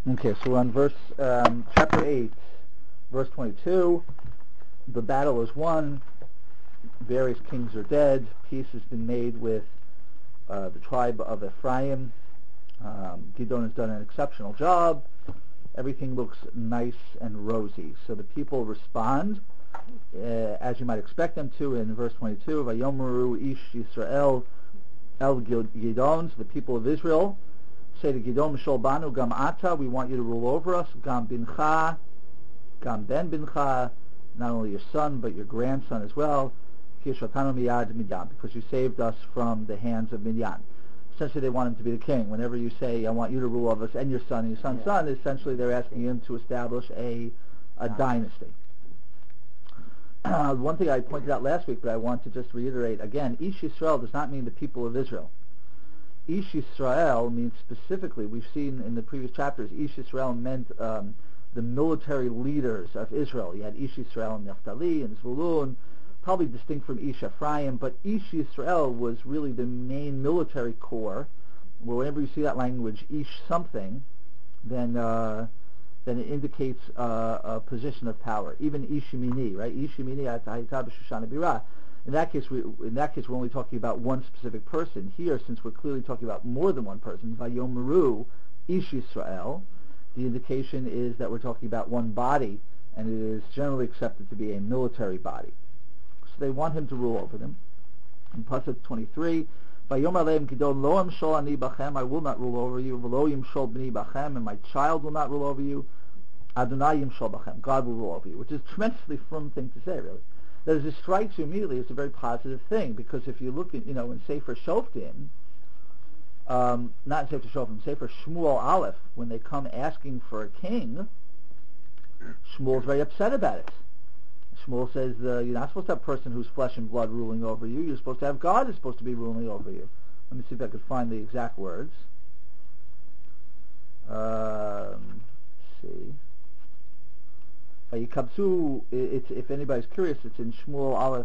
Okay, so we're on chapter 8, verse 22. The battle is won. Various kings are dead. Peace has been made with the tribe of Ephraim. Gidon has done an exceptional job. Everything looks nice and rosy. So the people respond, as you might expect them to, in verse 22. Vayomeru ish Yisrael el Gidon, so the people of Israel say to Gidon, Mishol banu gam ata, we want you to rule over us, gam bincha, gam ben bincha, not only your son, but your grandson as well, kishatanu miyad Midyan, because you saved us from the hands of Midyan. Essentially, they want him to be the king. Whenever you say, I want you to rule over us, and your son, and your son's son, essentially they're asking him to establish a dynasty. One thing I pointed out last week, but I want to just reiterate again, Ish Yisrael does not mean the people of Israel. Ish Yisrael means specifically, we've seen in the previous chapters, Ish Yisrael meant the military leaders of Israel. You had Ish Yisrael and Naphtali and Zvulun, probably distinct from Ish Ephraim, but Ish Yisrael was really the main military corps, where whenever you see that language, Ish something, then it indicates a position of power. Even Ish Yemini, right? Ish Yemini Atahita B'Shushana Birah. In that case, we're only talking about one specific person. Here, since we're clearly talking about more than one person, Vayomeru Ish Yisrael, the indication is that we're talking about one body, and it is generally accepted to be a military body. So they want him to rule over them. In Pasuk 23, Vayomer Aleim Gidon Lo Amshol Ani Bachem, I will not rule over you. V'lo Yimshol B'ni Bachem, and my child will not rule over you. Adonai Yimshol Bachem, God will rule over you, which is a tremendously firm thing to say, really. That as it strikes you immediately, it's a very positive thing, because if you look at, in Sefer Shoftim, not in Sefer Shoftim, Sefer Shmuel Aleph, when they come asking for a king, Shmuel's very upset about it. Shmuel says, you're not supposed to have a person who's flesh and blood ruling over you. You're supposed to have God who's supposed to be ruling over you. Let me see if I can find the exact words. Let's see. If anybody's curious, it's in Shmuel Aleph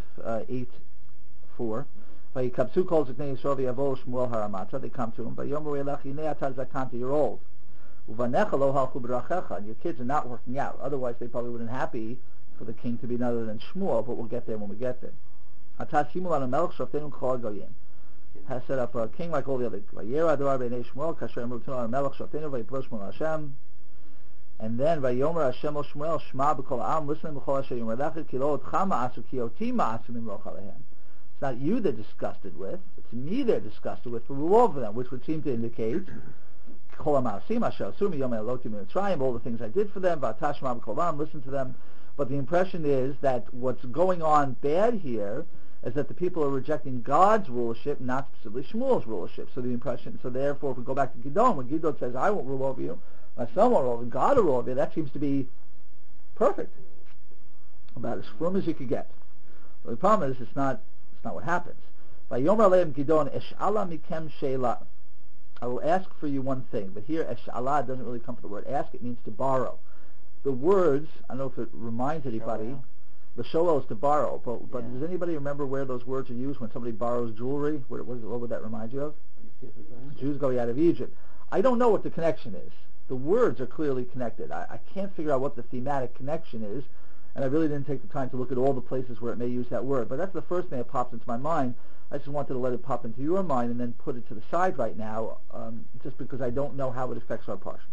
8:4. Vayikabsu calls it Yisrael v'yavo Shmuel haramata. They come to him. Vayomer elach hinei ata zakanta, you're old. Uvanecha lo halchu b'drachecha, and your kids are not working out. Otherwise, they probably wouldn't happy for the king to be none other than Shmuel. But we'll get there when we get there. Atas himul an melech shofteinu kol goyim. Has set up a king like all the other. Vayera ador b'nei Shmuel kasher emrutinu an melech shofteinu vayiplo Shmuel Hashem. And then Vayomer Hashem el Shmuel Shma b'kol ha'am, listen b'chol asher yomer lecha ki lo otcha ma'asu ki oti ma'asu nimloch alehem. It's not you they're disgusted with, it's me they're disgusted with for rule over them, which would seem to indicate kol ha'ma'asim asher asumi yomer eloti mitzrayim, all the things I did for them, v'ata shma b'kol ha'am, listen to them. But the impression is that what's going on bad here is that the people are rejecting God's rulership, not specifically Shmuel's rulership. So therefore, if we go back to Gidon, when Gidon says, I won't rule over you, my son won't rule over you, God will rule over you, that seems to be perfect. About as firm as you could get. But the problem is, it's not what happens. Vayomer aleim Gidon, Esh'ala mikem she'ela. I will ask for you one thing, but here Esh'ala doesn't really come from the word ask, it means to borrow. The words, I don't know if it reminds anybody, the shoel is to borrow, but does anybody remember where those words are used when somebody borrows jewelry? What would that remind you of? Jews going out of Egypt. I don't know what the connection is. The words are clearly connected. I can't figure out what the thematic connection is, and I really didn't take the time to look at all the places where it may use that word, but that's the first thing that pops into my mind. I just wanted to let it pop into your mind and then put it to the side right now, just because I don't know how it affects our parsha.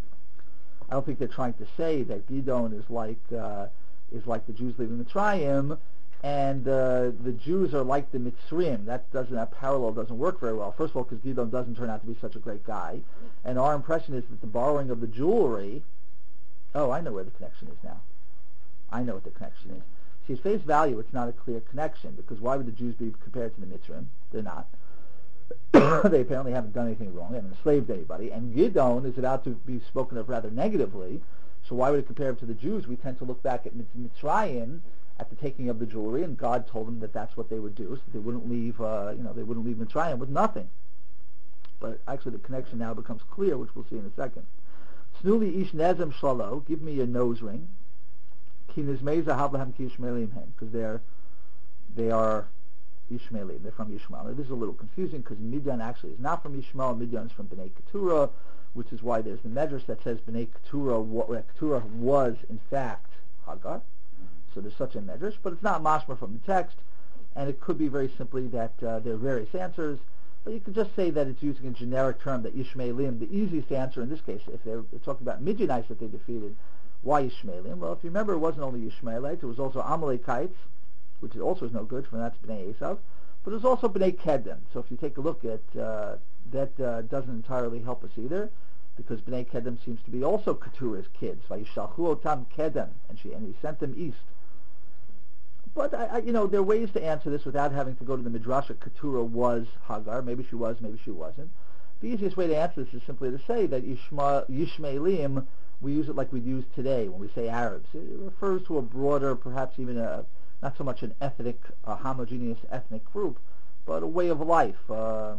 I don't think they're trying to say that Gidon is like the Jews leaving Mitzrayim, and the Jews are like the Mitzrayim. That parallel doesn't work very well. First of all, because Gidon doesn't turn out to be such a great guy, and our impression is that the borrowing of the jewelry. Oh, I know where the connection is now. I know what the connection is. See, at face value, it's not a clear connection, because why would the Jews be compared to the Mitzrayim? They're not. They apparently haven't done anything wrong. They haven't enslaved anybody. And Gidon is about to be spoken of rather negatively. So why would it compare him to the Jews? We tend to look back at Mitzrayim at the taking of the jewelry, and God told them that that's what they would do, so they wouldn't leave, they wouldn't leave Mitzrayim with nothing. But actually, the connection now becomes clear, which we'll see in a second. Snuli ish nezem shlalo, give me your nose ring. Ki nizmei zahav lahem ki yishmaelim hem, because they are Ishmaelim. They're from Yishmael. Now, this is a little confusing because Midian actually is not from Yishmael. Midian is from Bnei Keturah, which is why there's the medrash that says Bnei Keturah was in fact Hagar. So there's such a medrash, but it's not mashma from the text, and it could be very simply that there are various answers, but you could just say that it's using a generic term, that Yishmaelim, the easiest answer in this case, if they're talking about Midianites that they defeated, why Yishmaelim? Well, if you remember, it wasn't only Yishmaelites, it was also Amalekites, which also is no good, for that's Bnei Esav, but it was also Bnei Kedem. So if you take a look at that, doesn't entirely help us either, because Bnei Kedem seems to be also Keturah's kids. Vayishalchu otam Kedem, and he sent them east. But there are ways to answer this without having to go to the midrash. Keturah was Hagar. Maybe she was, maybe she wasn't. The easiest way to answer this is simply to say that Yishmaelim, we use it like we use today when we say Arabs. It refers to a broader, perhaps even not so much an ethnic, homogeneous ethnic group, but a way of life, a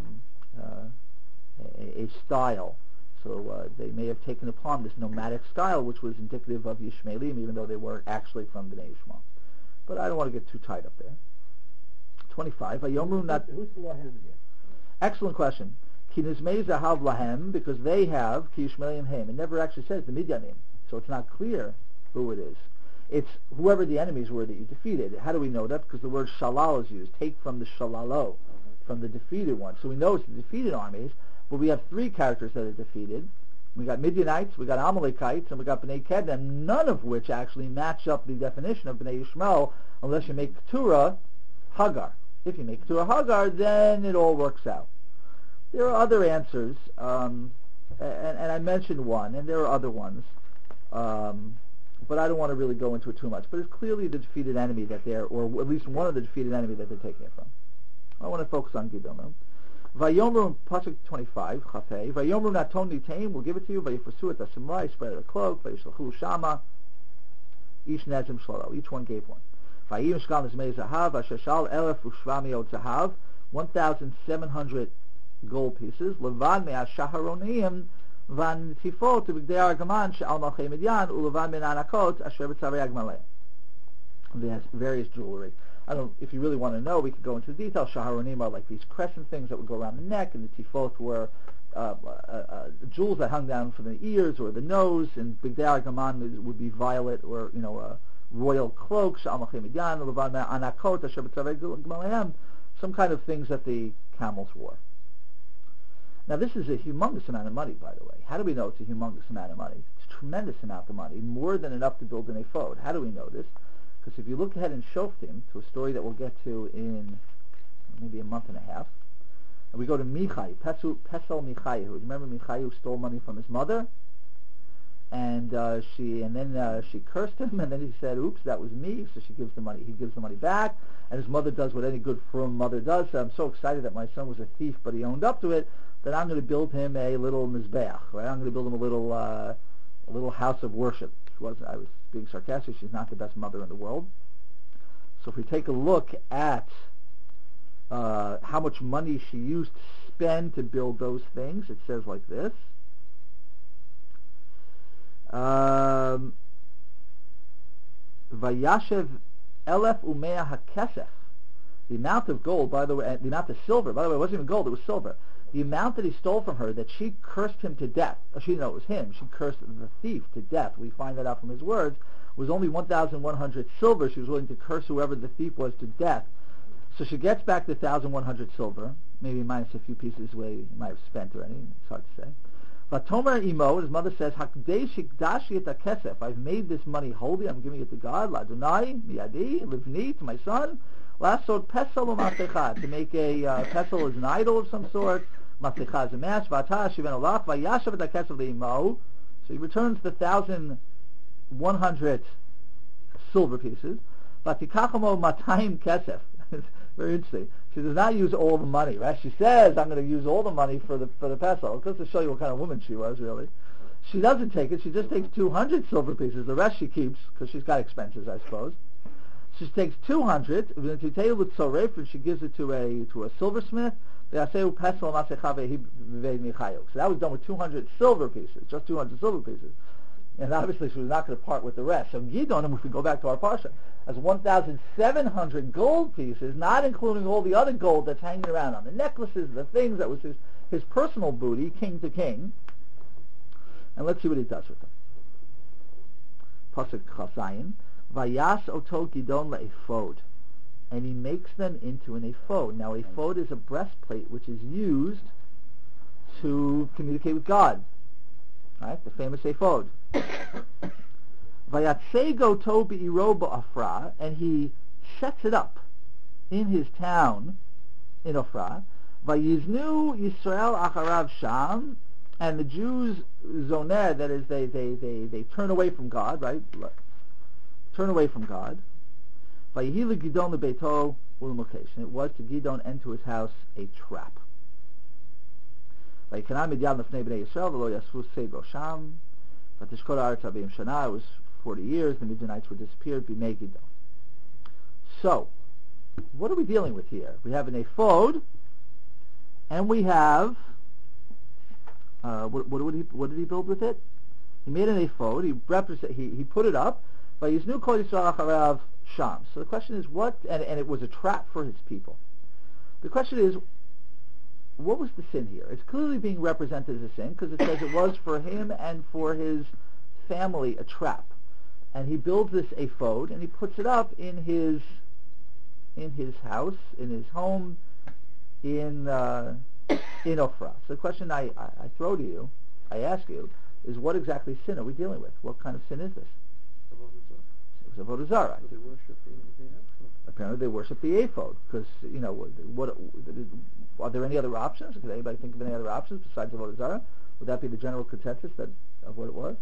style. So they may have taken upon this nomadic style, which was indicative of Yishmaelim, even though they were actually from Bnei Yishmael. But I don't want to get too tight up there. 25. Who's the Lahem here? Excellent question. Ki nizmei zahav lahem, because they have ki Yishmaelim hem. It never actually says the Midyanim, so it's not clear who it is. It's whoever the enemies were that you defeated. How do we know that? Because the word shalal is used. Take from the shalalo, from the defeated one. So we know it's the defeated armies, but we have three characters that are defeated. We got Midianites, we got Amalekites, and we got Bnei Kedem, none of which actually match up the definition of Bnei Yishmael unless you make Keturah Hagar. If you make Keturah Hagar, then it all works out. There are other answers, and I mentioned one, and there are other ones, but I don't want to really go into it too much. But it's clearly the defeated enemy that they're, or at least one of the defeated enemy that they're taking it from. I want to focus on Gidon. Vayomru, pasuk 25, Chafei, Vayomru naton nitain, we'll give it to you, Vayifasu et asimrai, spread a cloak, Vayishalchu shama, each nezim shlalo, each one gave one. Vayim shkal nizmei zahav, Ashashal elef ushvamiot zahav, 1,700 gold pieces, Levan mea shaharonim, Van tifot, B'gdei argaman, she'al malchei midyan, Ulevan min anakot, Asher b'tzavei agmaleh. There's various jewelry. If you really want to know, we could go into detail. Shaharonim are like these crescent things that would go around the neck, and the tifot were jewels that hung down from the ears or the nose, and Bigdei Argaman would be violet or a royal cloak. Some kind of things that the camels wore. Now this is a humongous amount of money, by the way. How do we know it's a humongous amount of money? It's a tremendous amount of money, more than enough to build an ephod. How do we know this? Because if you look ahead in Shoftim, to a story that we'll get to in maybe a month and a half, and we go to Michai, Pesel Michai, who remember Michai who stole money from his mother, and then she cursed him, and then he said, "Oops, that was me." So she gives the money. He gives the money back, and his mother does what any good frum mother does. So I'm so excited that my son was a thief, but he owned up to it, that I'm going to build him a little mizbeach. Right? I'm going to build him a little house of worship. I was being sarcastic. She's not the best mother in the world. So if we take a look at how much money she used to spend to build those things, it says like this. Vayashev elef umea hakesef. The amount of gold, by the way, the amount of silver, by the way, it wasn't even gold, it was silver. The amount that he stole from her, that she cursed him to death. She didn't know it was him. She cursed the thief to death. We find that out from his words. Was only 1,100 silver. She was willing to curse whoever the thief was to death. So she gets back the 1,100 silver, maybe minus a few pieces where he might have spent or anything. It's hard to say. Vatomer imo, his mother says, Hakdei shikdashi et hakesef. I've made this money holy. I'm giving it to God. Ladonai miyadi livni, to my son. Lasot pesel u'masecha, to make a pesel is an idol of some sort. Masecha is a mask. V'atah shiven olach v'yashav et hakesef le'imo. So he returns the 1,100 silver pieces. V'tikachamo matayim kesef. Very interesting. She does not use all the money, right? She says, I'm going to use all the money for the pesel. Just to show you what kind of woman she was, really. She doesn't take it. She just takes 200 silver pieces. The rest she keeps, because she's got expenses, I suppose. She takes 200, and she gives it to a silversmith. So that was done with 200 silver pieces, just 200 silver pieces. And obviously she was not going to part with the rest. So Gidon, if we go back to our parsha, has 1,700 gold pieces, not including all the other gold that's hanging around on the necklaces, the things that was his personal booty, king to king. And let's see what he does with them. Pasuk Chazayin, Vayas oto Gidon le'ephod, and he makes them into an ephod. Now, ephod is a breastplate which is used to communicate with God. Right, the famous ephod. Vayatsego to be'iro ba'afra, and he sets it up in his town in Ophrah. Vayiznu Yisrael acharav sham, and the Jews zoneh, that is, they turn away from God, right? Turn away from God. Vayihi Gidon lebeito u'lemokesh, and it was to Gidon and to his house a trap. Vayikana midyad lefnei bnei Yisrael v'lo yasvu seid sham. Vatishkol haaretz 40 shana. It was 40 years. The Midianites were disappeared. B'mei Gidon. So, what are we dealing with here? We have an ephod, and we have what did he build with it? He made an ephod. He put it up. Vayiznu kol Yisrael acharav sham. So the question is, what? And it was a trap for his people. The question is, what was the sin here? It's clearly being represented as a sin because it says it was for him and for his family a trap. And he builds this ephod and he puts it up in his house, in his home, in Ophrah. So the question I throw to you, I ask you, is what exactly sin are we dealing with? What kind of sin is this? It was avodah zarah. Apparently they worship the ephod because what are there any other options? Could anybody think of any other options besides avodah zarah? Would that be the general consensus of what it was?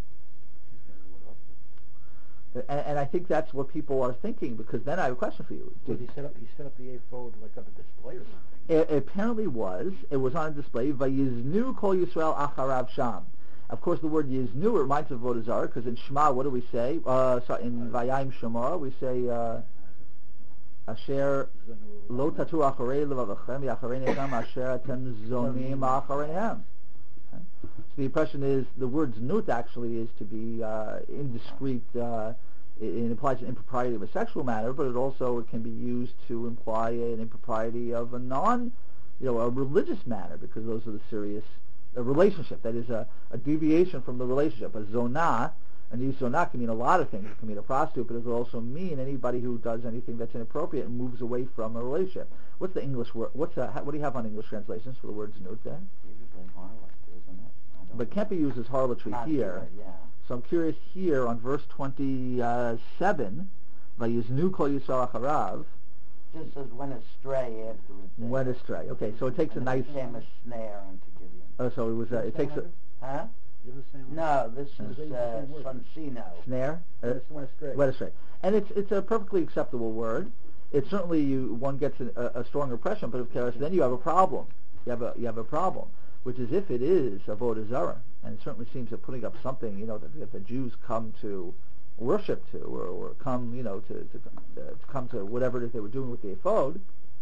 And I think that's what people are thinking, because then I have a question for you. He set up the ephod like on a display or something? It apparently was. It was on a display. Vayiznu kol Yisrael acharav sham. Of course, the word Yiznu reminds us of avodah zarah, because in Shema, what do we say? In Vayayim Shema, we say Asher lo tatu acharei levavachem yacharei negam asher atem zonim achareihem. So the impression is the word znut actually is to be indiscreet. It implies an impropriety of a sexual matter, but it can be used to imply an impropriety of a a religious matter, because those are the serious relationship. That is a deviation from the relationship. A zonah, and the zonah can mean a lot of things. It can mean a prostitute, but it will also mean anybody who does anything that's inappropriate and moves away from a relationship. What's the English word? What do you have on English translations for the word znut there? Usually harlot, isn't it? But it can't be used as harlotry here. Yeah. So I'm curious here on verse 27, Vayiznu kol Yisrael acharav. Just says went astray afterwards. Went astray. Okay, so it takes a nice. It became a snare unto Gideon. So it was. It takes a. Huh? No, this is Sunsino. Snare. Went astray. Went astray. And it's a perfectly acceptable word. It certainly one gets a strong impression, but of course then you have a problem. You have a problem, which is if it is avodah zarah, and it certainly seems that putting up something that the Jews come to worship to, or come to come to whatever it is they were doing with the ephod.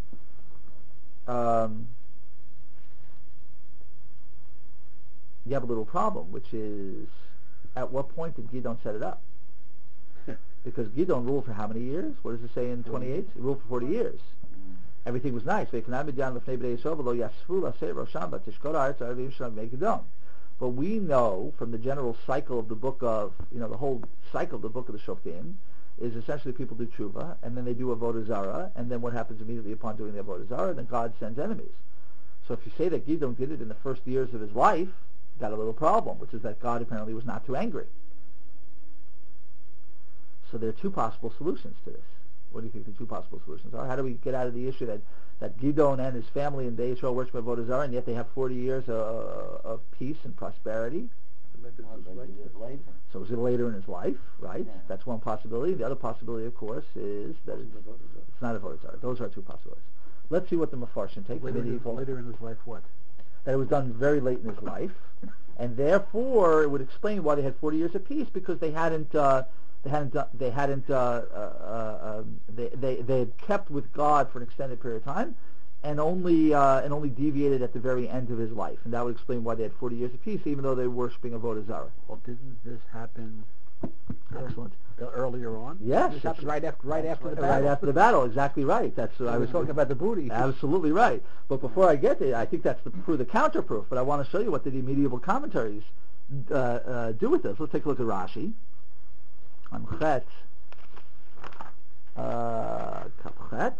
You have a little problem, which is at what point did Gidon set it up? Because Gidon ruled for how many years? What does it say in 28? He ruled for 40 years. Everything was nice. But we know from the general cycle of the book of, the whole cycle of the book of the Shoftim, is essentially people do tshuva, and then they do avodah zarah, and then what happens immediately upon doing the avodah zarah? Then God sends enemies. So if you say that Gidon did it in the first years of his life, you got a little problem, which is that God apparently was not too angry. So there are two possible solutions to this. What do you think the two possible solutions are? How do we get out of the issue that Gidon and his family and Bnei Yisrael worship avodah zarah, and yet they have 40 years of peace and prosperity? So was it later in his life, right? Yeah. That's one possibility. The other possibility, of course, is that it's not avodah zarah. Those are two possibilities. Let's see what the Mefarshim take. Later in his life, what? That it was done very late in his life, and therefore it would explain why they had 40 years of peace, because they had kept with God for an extended period of time, and only deviated at the very end of his life, and that would explain why they had 40 years of peace, even though they were worshiping avodah zarah. Well, didn't this happen? Excellent. Earlier on? Yes. This happened right after the battle. Right after the battle, exactly right. That's what I was talking about the booty. Absolutely right. But before I get there, I think that's the counter-proof, but I want to show you what the medieval commentaries do with this? Let's take a look at Rashi on Chet. Kapchet.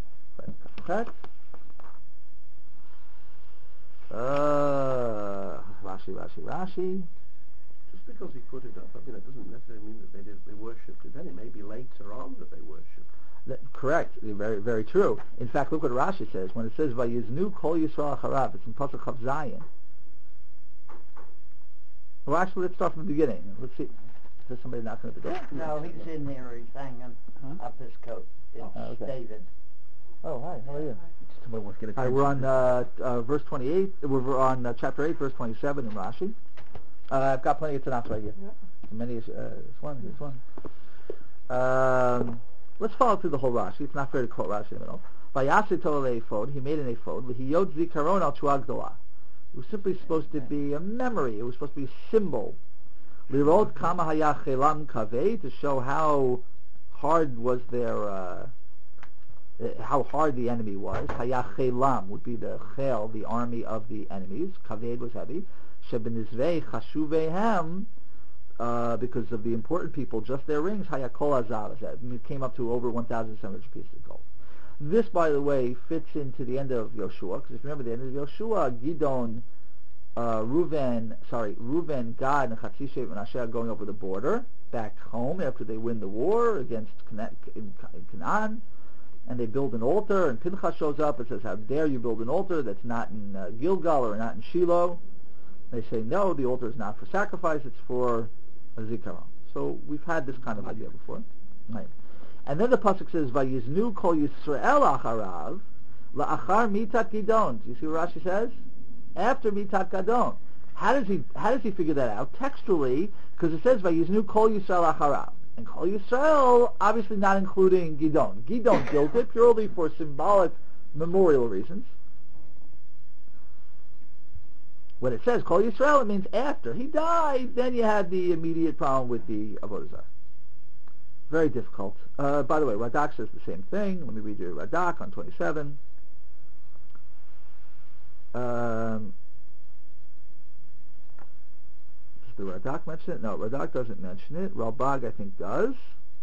Rashi. Just because he put it up, I mean, it doesn't necessarily mean that they worshipped it then. It may be later on that they worshipped. Correct. Very, very true. In fact, look what Rashi says. When it says, Vayiznu Kol Yisrael Acharav, it's in Pasuk Chav Zayin. Well, actually, let's start from the beginning. Let's see. Is there somebody knocking at the door? No, he's in there. He's hanging up his coat. It's okay. David. Oh, hi. How are you? Somebody wants to get we're on verse 28. We're on chapter 8, verse 27 in Rashi. I've got plenty of Tanakh right here. Yeah. Many is one. Let's follow through the whole Rashi. It's not fair to quote Rashi in the middle. He made an ephod. It was simply supposed to be a memory. It was supposed to be a symbol. To show how hard was how hard the enemy was. Hayachelam would be the chel, the army of the enemies. Kaved was heavy. Shebenizvei chashuvehem, because of the important people, just their rings. Hayakol azav. It came up to over 1,700 pieces of gold. This, by the way, fits into the end of Yoshua, because if you remember the end of Yoshua, Gidon, Reuven, Gad, and Chatzishet and Menashe are going over the border back home after they win the war against Canaan, and they build an altar, and Pinchas shows up and says, how dare you build an altar that's not in Gilgal or not in Shiloh? They say, no, the altar is not for sacrifice, it's for a zikaron. So we've had this kind of idea before. Right. And then the pasuk says, "Vayiznu kol Yisrael acharav la'achar mitat Gidon." Do you see what Rashi says? After mitat Gidon. How does he figure that out textually? Because it says, "Vayiznu kol Yisrael acharav," and kol Yisrael obviously not including Gidon. Gidon built it purely for symbolic, memorial reasons. When it says kol Yisrael, it means after he died. Then you had the immediate problem with the avodah zarah. Very difficult. By the way, Radak says the same thing. Let me read you Radak on 27. Does the Radak mention it? No, Radak doesn't mention it. Ralbag, I think, does.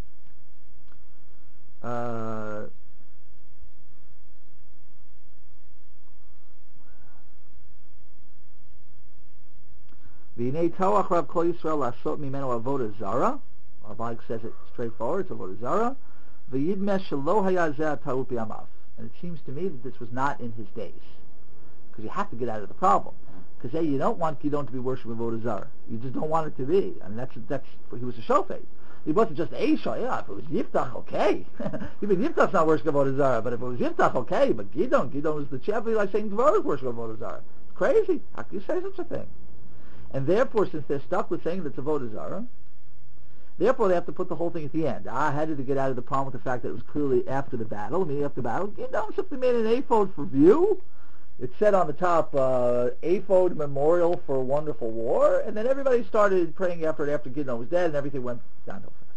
V'nei toach rav kol Yisrael lasot mimeno avodah zara. Ralbag says it straightforward. It's avodah zara. V'yidmeh shelo haya zeh ta'ut b'yamav. And it seems to me that this was not in his days, because you have to get out of the problem. Because you don't want Gidon to be worshipping avodah zara. You just don't want it to be. I mean, that's he was a shofet. He wasn't just a shofet. Yeah, if it was Yiftach, okay. Even Yiftach's not worshiping avodah zara, but if it was Yiftach, okay. But Gidon was the champion, like saying Dvorah worshiping avodah zara. It's crazy. How can you say such a thing? And therefore, since they're stuck with saying that it's avodah zara, therefore they have to put the whole thing at the end. I had to get out of the problem with the fact that it was clearly after the battle. Immediately after the battle, Gidon simply made an ephod for view. It said on the top, ephod memorial for a wonderful war, and then everybody started praying after Gidon was dead, and everything went downhill fast.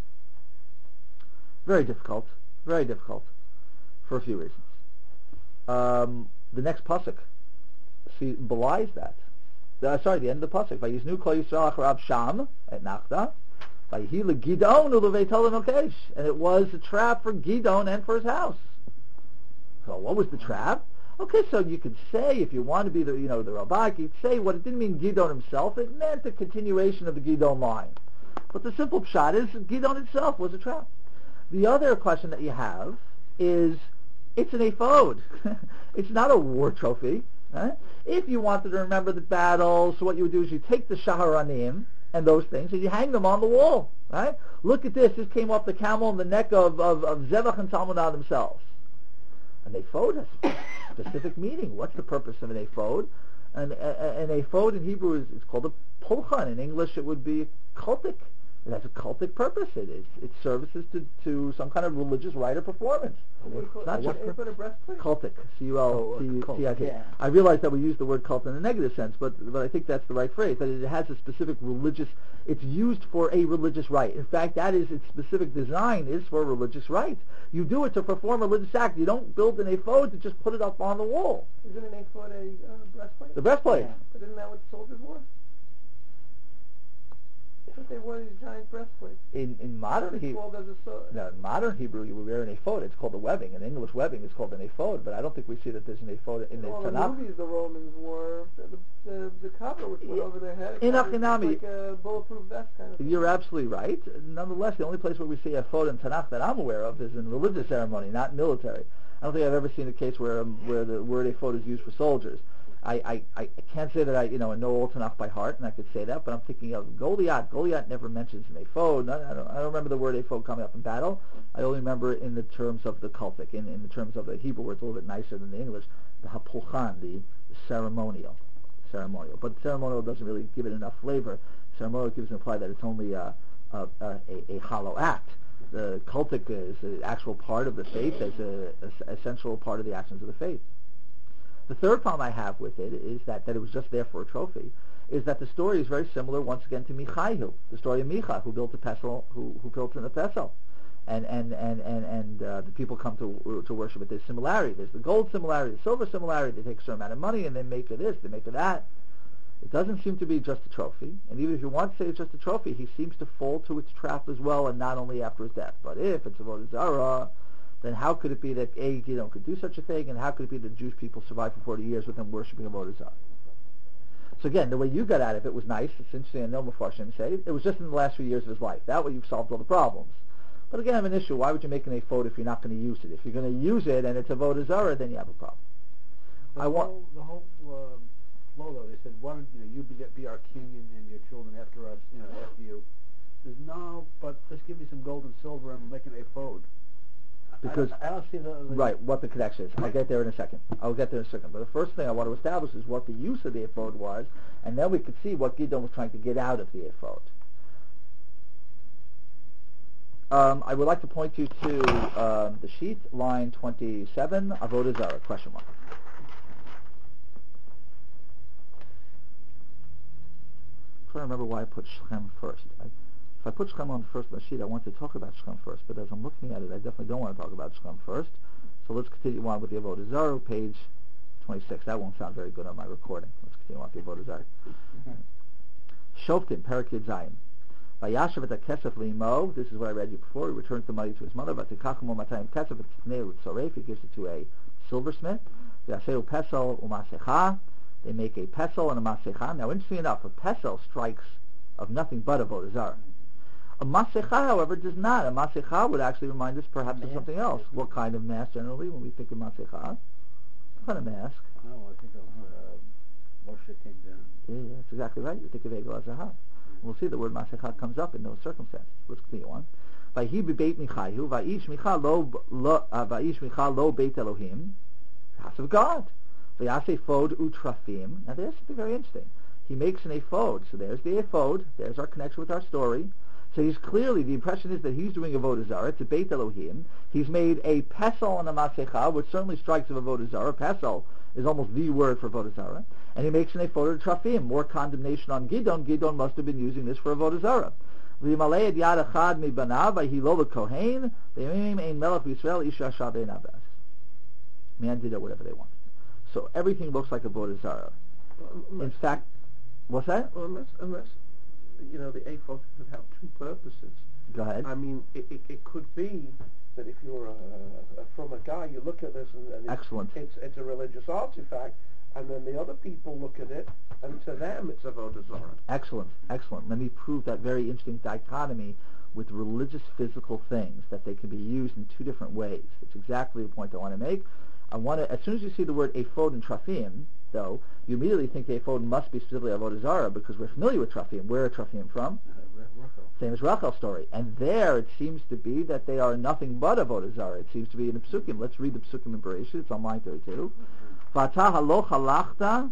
Very difficult, for a few reasons. The next pasuk belies that. The end of the pasuk. Vayiznu kol Yisrael acharav sham at Nachda. Vayihi leGidon uleveitol nokesh, and it was a trap for Gidon and for his house. So what was the trap? Okay, so you could say, if you want to be the Rabbah, you'd say what it didn't mean Gidon himself, it meant the continuation of the Gidon line. But the simple pshat is Gidon itself was a trap. The other question that you have is, it's an ephod. It's not a war trophy. Right? If you wanted to remember the battle, so what you would do is you take the Shaharanim and those things, and you hang them on the wall. Right? Look at this. This came off the camel and the neck of Zevach and Salmonah themselves. An ephod has a specific meaning. What's the purpose of an ephod? An ephod in Hebrew is called a pulchan. In English, it would be cultic. It has a cultic purpose. It services to some kind of religious rite or performance. It's not just cultic. C-U-L-T-I-K. I realize that we use the word cult in a negative sense, but I think that's the right phrase. That it has a specific religious. It's used for a religious rite. In fact, that is its specific design is for a religious rite. You do it to perform a religious act. You don't build an ephod to just put it up on the wall. Isn't an ephod a breastplate? The breastplate. Yeah. But isn't that what soldiers wore? But they wore these giant breastplates. In modern Hebrew, called as a sword. no, in modern Hebrew, you would wear an ephod. It's called a webbing. In English, webbing is called an ephod, but I don't think we see that there's an ephod in the Well, in the Tanakh. movies the Romans wore the cover was put over their head. In It was Achinami. like a bulletproof vest kind of thing. You're absolutely right. Nonetheless, the only place where we see ephod in Tanakh that I'm aware of is in religious ceremony, not military. I don't think I've ever seen a case where the word ephod is used for soldiers. I can't say that I know all Tanakh by heart, and I could say that, but I'm thinking of Goliath. Goliath never mentions an ephod. I don't remember the word ephod coming up in battle. I only remember it in the terms of the cultic, in the terms of the Hebrew where it's a little bit nicer than the English, the hapulchan, the ceremonial. But ceremonial doesn't really give it enough flavor. Ceremonial gives an imply that it's only a hollow act. The cultic is an actual part of the faith, as an essential part of the actions of the faith. The third problem I have with it is that it was just there for a trophy, is that the story is very similar once again to Michaihu, the story of Micha, who built a pestle, who built in a pestle. And the people come to worship it. There's similarity. There's the gold similarity, the silver similarity. They take a certain amount of money and they make it this, they make it that. It doesn't seem to be just a trophy. And even if you want to say it's just a trophy, he seems to fall to its trap as well, and not only after his death. But if it's avodah zarah, then how could it be that Gideon could do such a thing, and how could it be that the Jewish people survived for 40 years with them worshiping avodah zarah? So again, the way you got out of it was nice. It's interesting. I know Mepharshim say it was just in the last few years of his life. That way you've solved all the problems. But again, I have an issue. Why would you make an ephod if you're not going to use it? If you're going to use it and it's avodah zarah, then you have a problem. The whole flow, though, they said, why don't you be our king and your children after us, after you. There's no, but let's give you some gold and silver and make an ephod. Because I don't see the right, what the connection is. I'll get there in a second. But the first thing I want to establish is what the use of the ephod was, and then we could see what Gideon was trying to get out of the ephod. I would like to point you to the sheet, line 27, avodah zarah, question mark. I'm trying to remember why I put Shechem first. If I put Shechem on the first on the sheet, I want to talk about Shechem first, but as I'm looking at it, I definitely don't want to talk about Shechem first. So let's continue on with the avodah zarah, page 26. That won't sound very good on my recording. Let's continue on with the avodah zarah. Shoftim, Parakid Zayin. Vayashav et hakesef leimo. This is what I read you before. He returns the money to his mother. Vatikachamo matayim kesef et tznei l'tzoref. He gives it to a silversmith. V'yaseu pesel u'masecha. They make a pesel and a masecha. Now, interestingly enough, a pesel strikes of nothing but avodah zarah. A masecha, however, does not. A masecha would actually remind us perhaps of something else. What kind of mask generally when we think of masecha? What kind of mask? No, I think Moshe came down. Yeah, that's exactly right. You think of Egel HaZahav. We'll see the word masecha comes up in those circumstances. Let's continue on. Vayhi b'beit Michaihu, va'ish Micha lo beit Elohim, house of God. Vayase ephod utrafim. Now there's something very interesting. He makes an ephod. So there's the ephod. There's our connection with our story. So he's clearly, the impression is that he's doing avodah zarah. It's a beit Elohim. He's made a pesel and a masecha, which certainly strikes of avodah zarah. Pesel is almost the word for avodah zarah. And he makes an ephod utrafim. More condemnation on Gideon. Gideon must have been using this for avodah zarah. V'yimalei yad echad mibanav v'hilo l'kohen v'yimim ein melech b'Yisrael isha shavei nabas. Man did whatever they wanted. So everything looks like avodah zarah. In fact, what's that? Unless the ephod could have two purposes. Go ahead. I mean, it could be that if you're from a guy, you look at this and excellent. It's a religious artifact, and then the other people look at it, and to them it's avodah zarah. Excellent. Let me prove that very interesting dichotomy with religious physical things, that they can be used in two different ways. That's exactly the point I want to make. As soon as you see the word ephod and trafim, though, you immediately think the ephod must be specifically avodah zarah, because we're familiar with trafim. Where are trafim from? Same as Rachel's story. And there it seems to be that they are nothing but avodah zarah. It seems to be in the Psukim. Let's read the Psukim in Bereshit. It's on line 32. V'ata halo halachta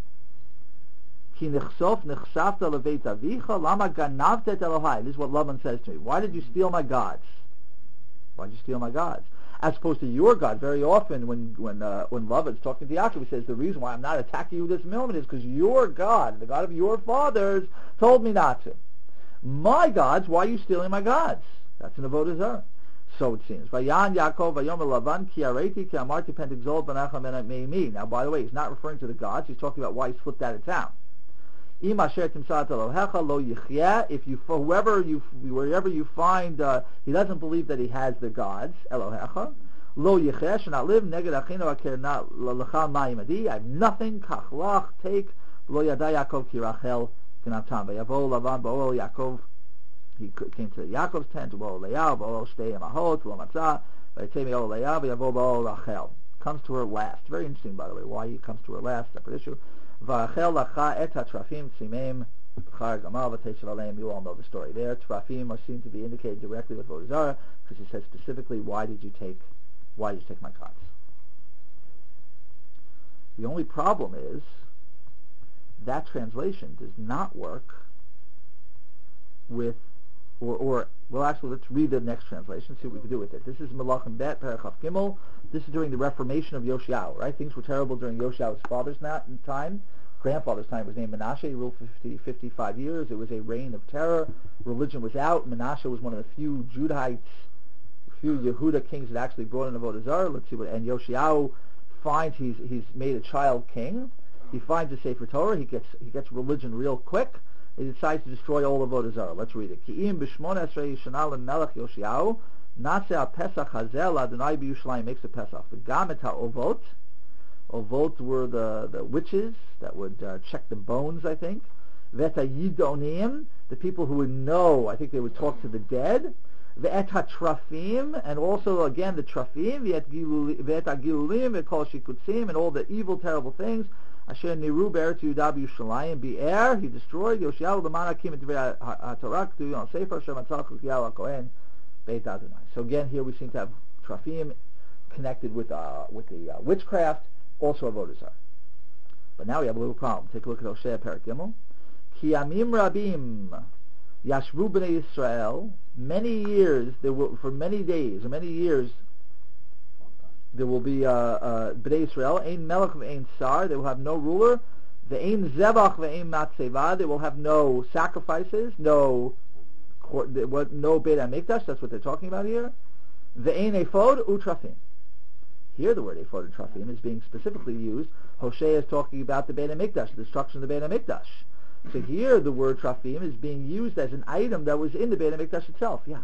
ki nechsof nechsafta leveit avicha lama ganavta et Elohai. This is what Laban says to me. Why did you steal my gods? Why did you steal my gods? As opposed to your God. Very often when Laban's talking to Yaakov, he says, the reason why I'm not attacking you this moment is because your God, the God of your fathers, told me not to. My gods, why are you stealing my gods? That's an avodah zarah. So it seems. Vayan Yaakov vayomer Lavan ki areti ki amarti pentigzol b'nachem meimi. Now, by the way, he's not referring to the gods. He's talking about why he slipped out of town. Im asher timsat Elohecha lo yichyeh. If you, wherever you find, he doesn't believe that he has the gods, Elohecha. Lo yichyeh, should not live. Neged achinu aker not l'cha ma'imadi. I have nothing. Kach lach, take. Lo yada Yaakov ki Rachel k'natan. Vayavo Lavan ba'ol Yaakov. He came to Yaakov's tent. Ba'ol Leah, ba'ol shtei emahot, lo matzah. Vaytei me'ol Leah, vayavo ba'ol Rachel. Comes to her last. Very interesting, by the way, why he comes to her last. Separate issue. V'Rachel lacha et hatrafim tzimim b'char gamal v'teishel aleim. You all know the story there. Trafim are seen to be indicated directly with Avodah Zarah because he says specifically, why did you take my gods? The only problem is that translation does not work with, well, actually, let's read the next translation, see what we can do with it. This is Melachim Bet, Parachav Gimel. This is during the Reformation of Yoshiyahu, right? Things were terrible during Yoshiyahu's father's time. Grandfather's time was named Menashe. He ruled 55 years. It was a reign of terror. Religion was out. Menashe was one of the few Yehuda kings that actually brought in Avodah Zarah. Let's see what, and Yoshiyahu finds he's made a child king. He finds a Sefer Torah. He gets religion real quick. He decides to destroy all of Avodah Zarah. Let's read it. Ki'im b'shmona esrei shana l'melech Yoshiyahu naseh pesach hazel Adonai b'Yushalayim, makes a Pesach. V'gam et ha'ovot. Ovot were the witches that would check the bones, I think. V'et ha'yidonim, the people who would know, I think they would talk to the dead. V'et ha'trafim, and also again the trafim. V'et ha'gilulim, v'kol shikutzim, and all the evil, terrible things. Asher niru be'eretz Yehuda b'Yushalayim bi'er, he destroyed. Yoshiyahu l'man hakim et divrei ha'torah k'tuvim al sefer asher matzah Chizkiyahu HaKohen Beit Adonai. So again, here we seem to have trafim connected with the witchcraft, also Avodah Zarah. But now we have a little problem. Take a look at Hosea Perek Gimel. Ki yamim rabim yashvu b'nei Yisrael. Many years, for many days or many years, there will be B'nai Yisrael, ein melech v'ein sar, they will have no ruler, v'ein zevach v'ein matzeva, they will have no sacrifices, no Beit HaMikdash, that's what they're talking about here, v'ein ephod u'trafim. Here the word ephod and trafim is being specifically used. Hosea is talking about the Beit HaMikdash, the destruction of the Beit HaMikdash. So here the word trafim is being used as an item that was in the Beit HaMikdash itself. Yeah.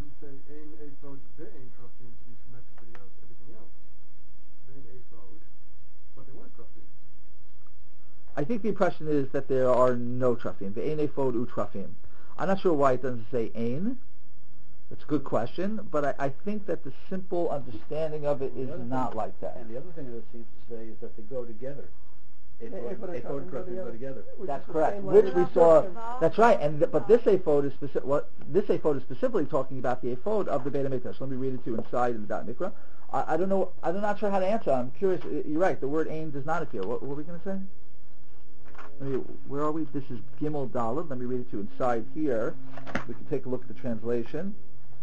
I think the impression is that there are no trafim. Ve'ein ephod u'trafim. I'm not sure why it doesn't say ein. It's a good question, but I think that the simple understanding of it is not like that. And the other thing that it seems to say is that they go together. Ephod and trafim go together. That's correct. Which we saw. That's right. But this ephod is specifically talking about the ephod of the Beit HaMikdash. Let me read it to you inside in the Da'at Mikra. I don't know. I'm not sure how to answer. I'm curious. You're right. The word ein does not appear. What were we going to say? Where are we? This is Gimel Daled. Let me read it to you inside here. We can take a look at the translation.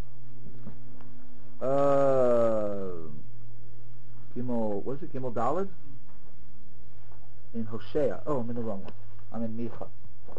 Gimel, what is it? Gimel Daled? In Hosea. Oh, I'm in the wrong one. I'm in Micha.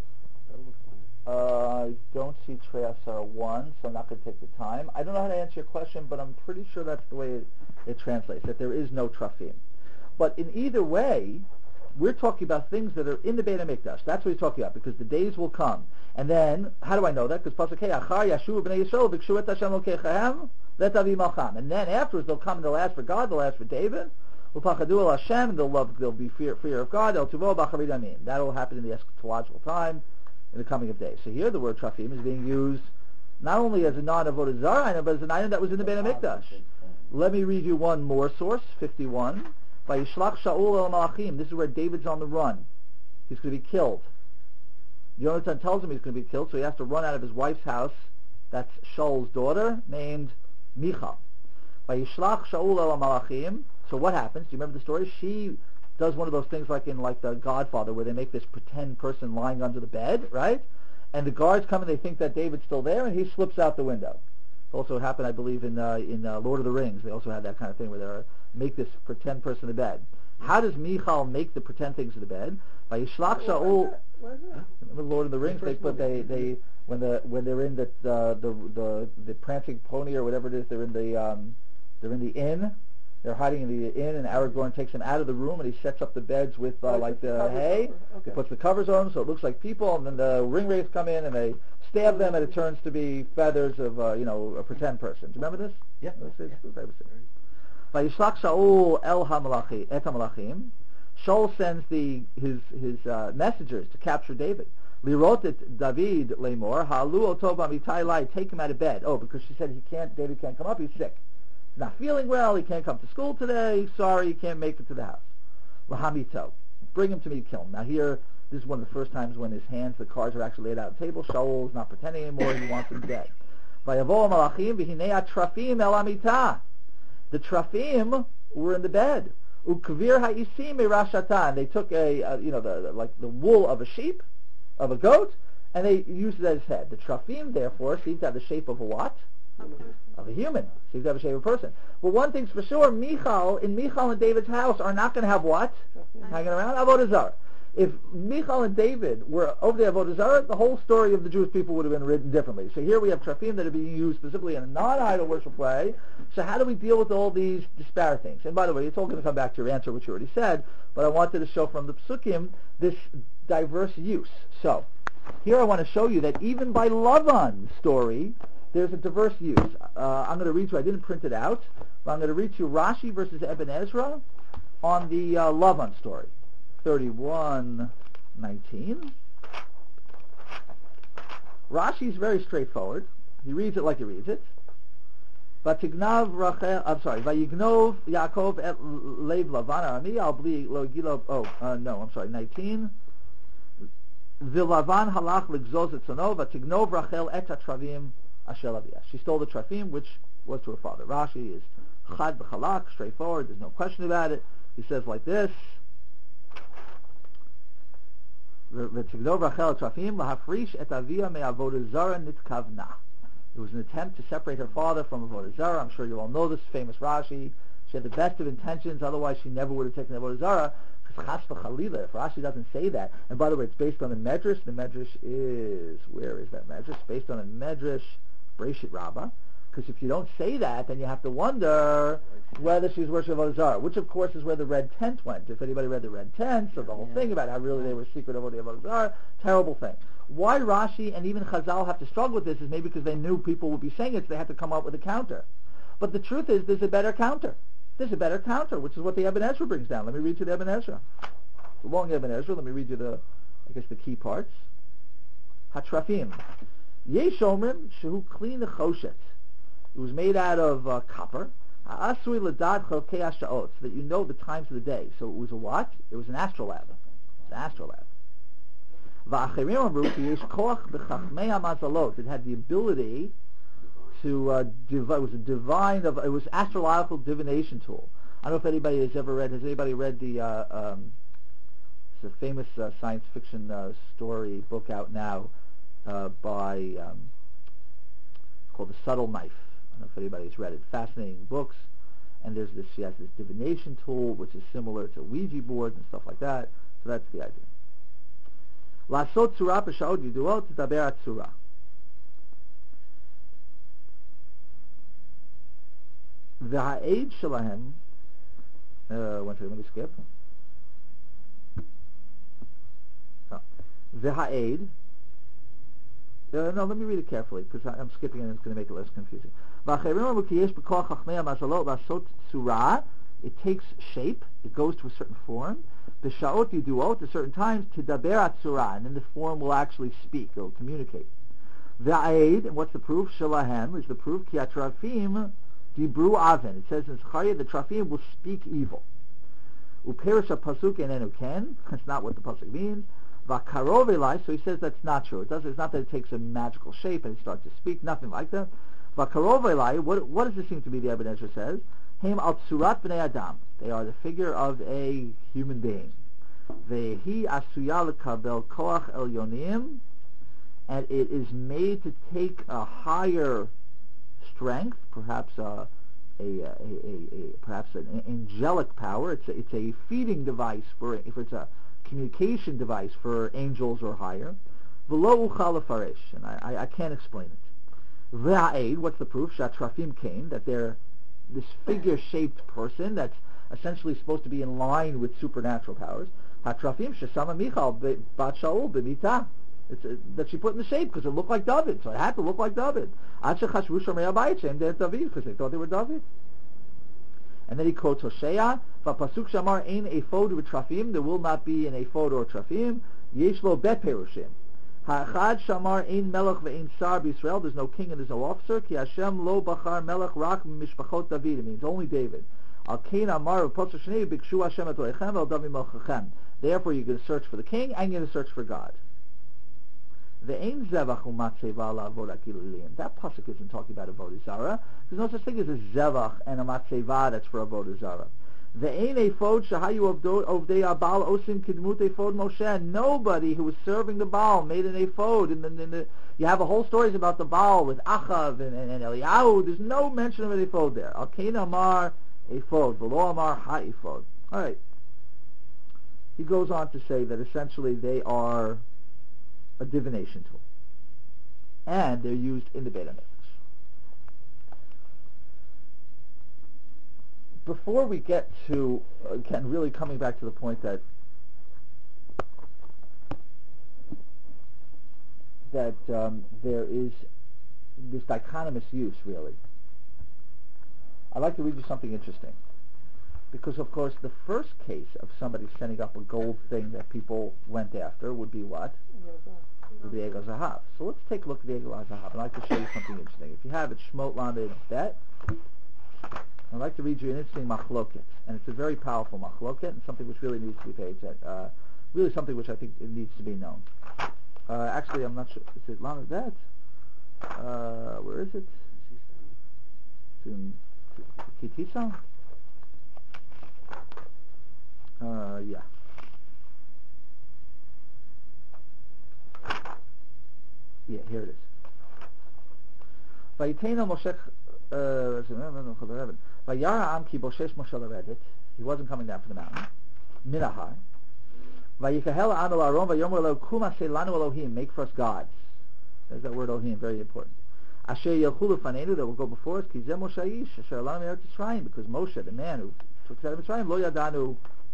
I don't see Treyasar 1, so I'm not going to take the time. I don't know how to answer your question, but I'm pretty sure that's the way it translates, that there is no trafim. But in either way, we're talking about things that are in the Beit HaMikdash. That's what he's talking about, because the days will come. And then, how do I know that? Because Pasuk Hey, Achar Yashuv B'nai Yisrael V'kshu et Hashem Lokeichem V'etavi Malcham. And then afterwards they'll come and they'll ask for God, they'll ask for David. U'pachadu el Hashem, there'll be fear of God. El Tuvo B'charid Amin. That will happen in the eschatological time, in the coming of days. So here the word trafim is being used not only as a non-avodah zarah item, but as an item that was in the Beit HaMikdash. Let me read you one more source, 51. Vayishlach Shaul el Malachim. This is where David's on the run. He's going to be killed. Yonatan tells him he's going to be killed, so he has to run out of his wife's house. That's Shaul's daughter, named Michal. Vayishlach Shaul el Malachim. So what happens? Do you remember the story? She does one of those things like in The Godfather, where they make this pretend person lying under the bed, right? And the guards come and they think that David's still there, and he slips out the window. It also happened, I believe, in Lord of the Rings. They also had that kind of thing where they make this pretend person in the bed. How does Michal make the pretend things in the bed? By Yishlach Shaul. Remember Lord of the Rings? When they're in the prancing pony or whatever it is, they're in the inn, They're hiding in the inn, and Aragorn takes them out of the room, and he sets up the beds with like the hay. He puts the covers on them so it looks like people, and then the ringwraiths come in and they stab them, and it turns to be feathers of a pretend person. Do you remember this? Yeah. Vayishlach Shaul el ha-malachi et ha-malachim. Shaul sends his messengers to capture David. Lirot et David lemor ha'alu oto b'amitai lai. Take him out of bed. Oh, because she said David can't come up. He's sick. He's not feeling well. He can't come to school today. Sorry, he can't make it to the house. Lahamito. Bring him to me. Kill him. Now here, this is one of the first times when the cards are actually laid out on the table. Shaul's not pretending anymore. He wants him dead. Vayavo malachim v'hinei atrafim el amita. The trafim were in the bed. Ukvir ha'isim mirashatan. They took the wool of a sheep, of a goat, and they used it as his head. The trafim, therefore, seemed to have the shape of a what? Of a human. Seems to have a shape of a person. But one thing's for sure, Michal and David's house are not going to have what? Hanging around? Avodah Zarah. If Michal and David were over the Avodah Zarah, the whole story of the Jewish people would have been written differently. So here we have trafim that are being used specifically in a non-idol worship way. So how do we deal with all these disparate things? And by the way, it's all going to come back to your answer, which you already said, but I wanted to show from the Psukim this diverse use. So here I want to show you that even by Lavan's story, there's a diverse use. I'm going to read you, I didn't print it out, but I'm going to read you Rashi versus Ibn Ezra on the Lavan story. 31:19. Rashi is very straightforward. He reads it like he reads it. Vayignov Yaakov et Lev Lavan Arami al bli lo gilo. 19. Vilavan halach ligzoz et sono vatignov Rachel et atravim asher aviyah. She stole the trafim, which was to her father. Rashi is chad v'chalak, straightforward. There's no question about it. He says like this. It was an attempt to separate her father from Avodah Zarah. I'm sure you all know this famous Rashi. She had the best of intentions, otherwise she never would have taken Avodah Zarah. Because if Rashi doesn't say that, and by the way, it's based on the Medrash. The Medrash is, where is that Medrash? It's based on a Medrash, Breshit Rabbah. Because if you don't say that, then you have to wonder whether she's worshiping Avodah Zarah, which of course is where the red tent went. If anybody read the red tent, so the whole thing about how really they were secret Avodah Zarah, terrible thing. Why Rashi and even Chazal have to struggle with this is maybe because they knew people would be saying it, so they had to come up with a counter. But the truth is, there's a better counter. There's a better counter, which is what the Ibn Ezra brings down. Let me read you the Ibn Ezra. The long Ibn Ezra. Let me read you the key parts. Hatrafim. Yesh omrim shehu kli nechoshet. It was made out of copper. Asui ladad chalkei hashaot, so that you know the times of the day. So it was a what? It was an astrolabe. It's an astrolabe. Va'achirim amru ki yesh koach b'chachmei hamazalot. It had the ability to it was astrological divination tool. I don't know if anybody has anybody read the it's a famous science fiction story book out now by called The Subtle Knife. I don't know if anybody's read it. Fascinating books. And she has this divination tool which is similar to Ouija boards and stuff like that. So that's the idea. Lasot tzura b'sha'ot yiduot tadaber tzura. V'ha'ed shalahem. One second, let me skip. V'ha'ed. No, let me read it carefully because I'm skipping and it's going to make it less confusing. It takes shape. It goes to a certain form. The sha'ot yiduot at certain times to daber atzura, and then the form will actually speak. It will communicate. V'aid, and what's the proof? Shalahem is the proof. Ki atrafim dibru aven. It says in Zechariah the trafim will speak evil. Uperish pasuk enenu ken. That's not what the pasuk means. V'karov elai. So he says that's not true. It's not that it takes a magical shape and it starts to speak. Nothing like that. V'karov elai. What does this seem to be? The Ibn Ezra says. Heim al tzurat b'nei adam. They are the figure of a human being. Vehi asuya lekabel koach elyonim, and it is made to take a higher strength, perhaps perhaps an angelic power. It's a feeding device if it's a communication device for angels or higher. V'lo uchal lefarish, and I can't explain it. Ve'aid, what's the proof? Shatrafim came, that they're this figure-shaped person that's essentially supposed to be in line with supernatural powers. Hatrafim shesama Michal bat Shaul b'mita. It's that she put in the shape because it looked like David, so it had to look like David. Ad shechashvu shomrei habayit shem der David, because they thought they were David. And then he quotes Hosea, "V'pasuk shamar ein ephod v'trafim." There will not be an ephod or trafim. Yesh lo bet perushim. Ha'achad shamar ein melech ve'ein sar b'Yisrael. There's no king and there's no officer. Ki Hashem lo bachar melech rak mishpachot David. It means only David. Al kein amar v'posach shnei bikshu Hashem et olechem el David melchachem. Therefore, you're going to search for the king and you're going to search for God. Ve'ein zevach u'matzeva la'avod akiluliyim. That pasuk isn't talking about avodah zarah. There's no such thing as a zevach and a matzeva that's for avodah zarah. Ve'ein ephod shahayu ovdei abal osim kidmut ephod Moshe. Nobody who was serving the Baal made an ephod. You have a whole stories about the Baal with Achav and Eliyahu. There's no mention of an ephod there. Al kein amar ephod, v'lo amar ha-ephod. All right. He goes on to say that essentially they are a divination tool, and they're used in the Beit HaMikdash. Before we get to, again, really coming back to the point that there is this dichotomous use, really, I'd like to read you something interesting. Because, of course, the first case of somebody setting up a gold thing that people went after would be what? Would be Egel Zahav. So let's take a look at the Egel Zahav. I'd like to show you something interesting. If you have it, Shmot Landa Bet, I'd like to read you an interesting machloket. And it's a very powerful machloket, and something which really needs to be paid attention. Really something which I think it needs to be known. Actually, I'm not sure. Is it Landa Bet? Where is it? It's in Kitisa? Yeah. Yeah, here it is. Vayitena Moshe Vayara Am Ki Boshesh Moshe Leredet. He wasn't coming down from the mountain. Minahar. Vayikahel Am El Aron Vayomer Lo Kuma Selanu Elohim. Make for us gods. There's that word Elohim, very important. Asher Yelchu Lefanenu, that will go before us. Ki Zeh Moshe Ish Asher Elam Eretz Yisrael, because Moshe, the man who took us out of Mitzrayim, Lo Yadanu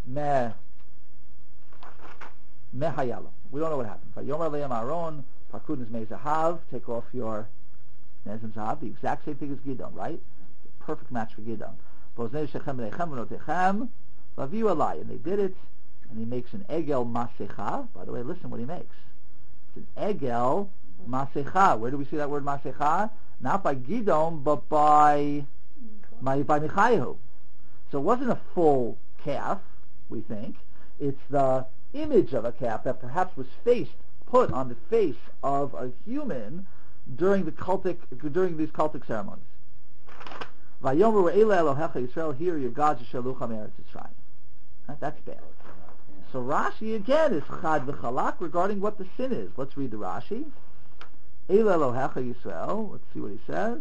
Mehayala. We don't know what happened. Vayomer Le'em Aaron, Parkud Nizmei Zahav, take off your Nezim Zahav, the exact same thing as Gidon, right? Perfect match for Gidon. Boznei Shechem Le'echem V'notechem, Vaviu Alai, and they did it, and he makes an Egel Masecha. By the way, listen what he makes. It's an Egel Masecha. Where do we see that word Masecha? Not by Gidon, but by Michayahu. So it wasn't a full calf, we think. It's the image of a calf that perhaps was put on the face of a human during these cultic ceremonies. Vayomer Eila Elohecha Yisrael, here are your gods, Yisraelucha Me'eretz Yisrael. That's bad. So Rashi again is chad v'chalak regarding what the sin is. Let's read the Rashi. Eila Elohecha Yisrael. Let's see what he says.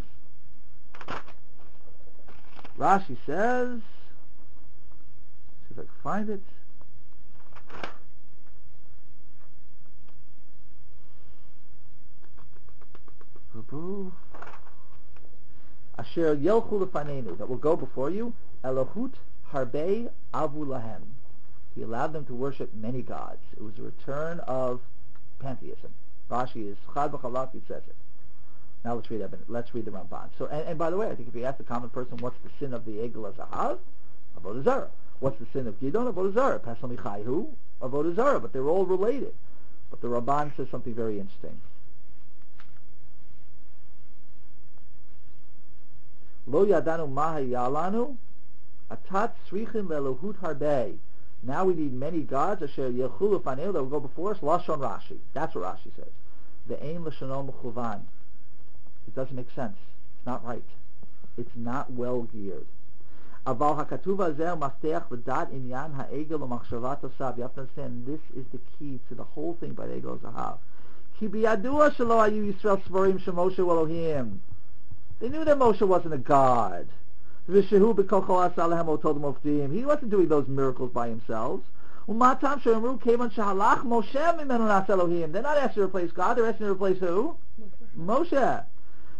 Rashi says, see if I can find it. Asher Yelchu Lefanenu, that will go before you. Elohut Harbei Avu Lahem. He allowed them to worship many gods. It was a return of pantheism. Rashi is chad v'chalak, he says it. Now let's read the Ramban. So, and by the way, I think if you ask the common person, what's the sin of the Egel Zahav? Avodah Zarah. What's the sin of Gidon? Avodah Zarah. Pesel Michayhu? Avodah Zarah. But they're all related. But the Ramban says something very interesting. Lo yadanu maha yalanu atat srichin lelohut harbei. Now we need many gods. Asher yechulu faneu, that will go before us. Lashon Rashi. That's what Rashi says. The ein lashono mechuvan. It doesn't make sense. It's not right. It's not well geared. Aval hakatuv hazeh mafteach v'dat inyan ha'egel u'machshavat asav. You have to understand, this is the key to the whole thing by the Egel Zahav. Ki biyadua shelo ayu Yisrael svarim shemoshe Elohim. They knew that Moshe wasn't a god. V'shehu b'kochol asalehem otod moftim. He wasn't doing those miracles by himself. U'matam she'emru kevan shehalach Moshe mimenu nas Elohim. They're not asking to replace God. They're asking to replace who? Moshe.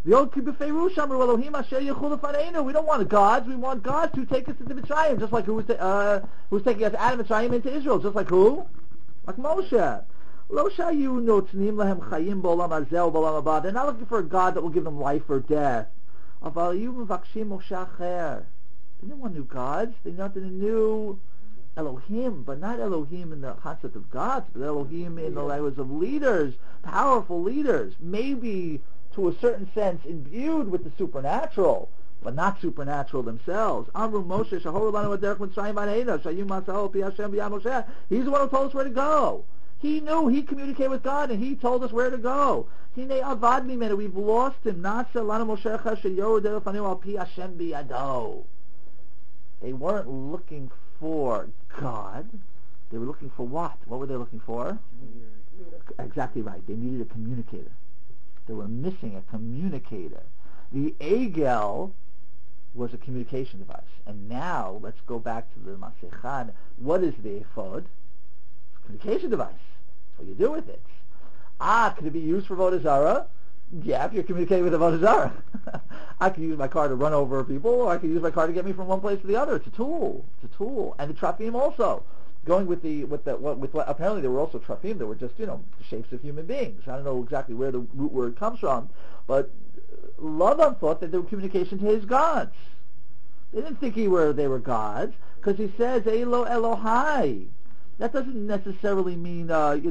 The old Kibbutz Amru Elohim Asher Yechul Lefaneinu. We don't want gods. We want God to take us into Mitzrayim, just like who's taking us out of Mitzrayim into Israel, just like who? Like Moshe. Lo shayu notnim lahem chayim b'olam hazeh u'b'olam haba. They're not looking for a God that will give them life or death. Aval yu mevakshim Moshe acher. They didn't want new gods. They wanted a new Elohim, but not Elohim in the concept of gods, but Elohim in the language of leaders, powerful leaders, maybe to a certain sense imbued with the supernatural, but not supernatural themselves. Amru Moshe Shahor Lanu Aderech Mitzrayim B'Neina Shayim Masao Pi Hashem B'Yad Moshe. He's the one who told us where to go. He knew, he communicated with God, and he told us where to go. Hine avad mimenu, we've lost him. Nasa lanu Moshecha sheyoru derefanu al pi Hashem biyado. They weren't looking for God. They were looking for what? What were they looking for? Exactly right. They needed a communicator. They were missing a communicator. The Egel was a communication device. And now, let's go back to the Masechan. What is the ephod? Communication device. That's what you do with it. Could it be used for Avodah Zarah? Yeah, if you're communicating with Avodah Zarah. I can use my car to run over people, or I can use my car to get me from one place to the other. It's a tool. It's a tool. And the Trafim also. Going with what apparently there were also Trafim that were just, the shapes of human beings. I don't know exactly where the root word comes from, but Lavan thought that they were communication to his gods. They didn't think they were gods, because he says, Elo Elohai. That doesn't necessarily mean,